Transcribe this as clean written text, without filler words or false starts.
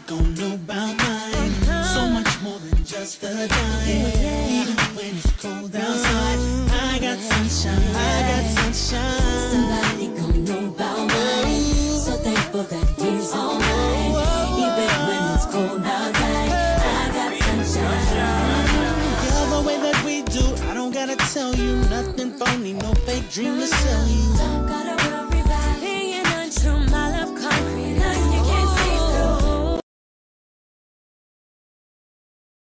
gon' know about mine. So much more than just a dime. Even when it's cold outside, I got sunshine. I got sunshine. Somebody gon' know about mine. So thankful that he's all mine. Even when it's cold outside, I got sunshine. Yeah, the way that we do, I don't gotta tell you nothing phony, no fake dream to sell you.